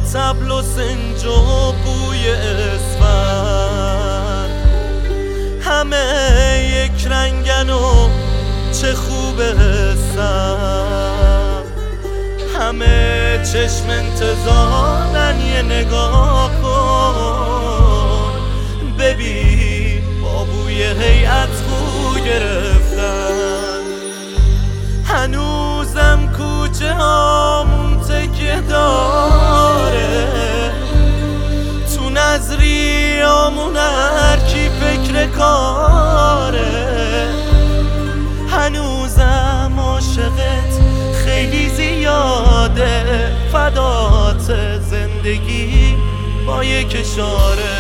طبل و سنج و بوی اسفند، همه یک رنگن و چه خوب حسن، همه چشم انتظارن یه نگاه کن ببین با بوی هیئت بو گرفتن. هنوزم کوچه هامون تکیه داره، تو نظریامون هر کی فکر کاره، هنوزم عاشقت خیلی زیاده، فدات زندگی با یک اشاره.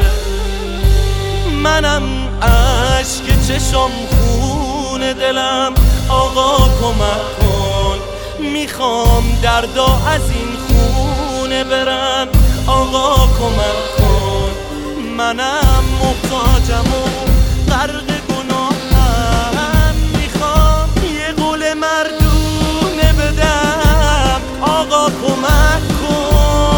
منم عشق چشم خون دلم، آقا کمک کن، میخوام دردا از این خونه برن، آقا کمک کن. منم محتاجم و غرق گناهم، میخوام یه قول مردونه بدم، آقا کمک کن،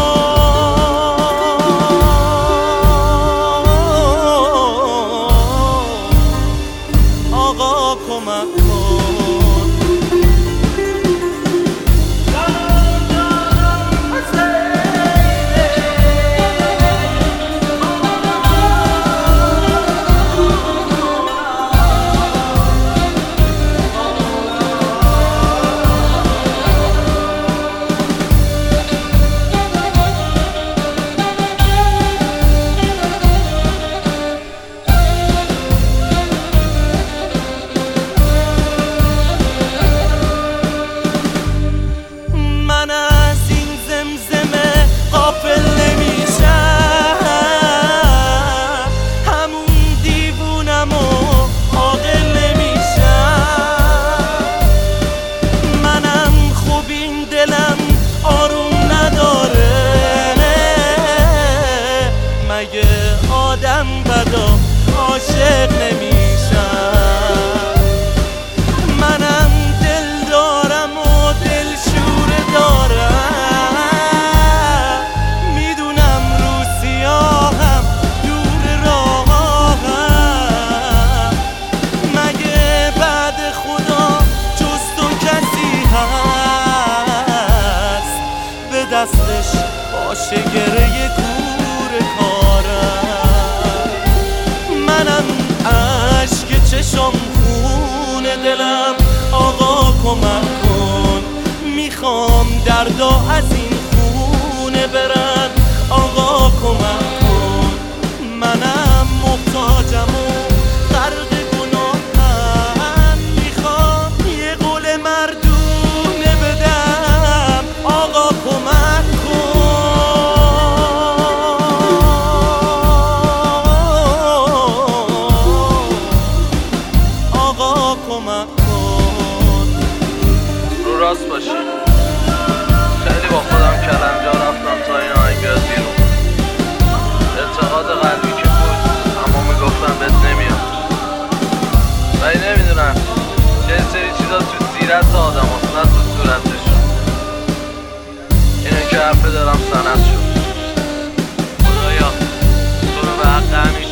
آقا کمک کن. آدم بدا عاشق نمیشم، منم دل دارم و دل شوره دارم، میدونم رو سیاهم دور راهم، مگه بعد خدا جز تو کسی هست به دستش باشه گره کور کارم. منم عشق چشم خون دلم، آقا کمک کن، میخوام دردا از این خونه برن، آقا کمک کن. منم محتاجم و غرق گناهم، میخوام یه قول مردونه بدم، آقا کمک کن، کمک کن. رو راست باشی، خیلی با خودم کلنجا رفتم تا این آهنگ بیاد بیرون. اعتقاد قلبی که بود اما میگفتم بهت نمیاد، ولی نمیدونم چه سری چیزا تو سیرت آدم هست نه تو صورتشون. اینه که حرفه دارم سند شد. خدایا تو رو به حق همین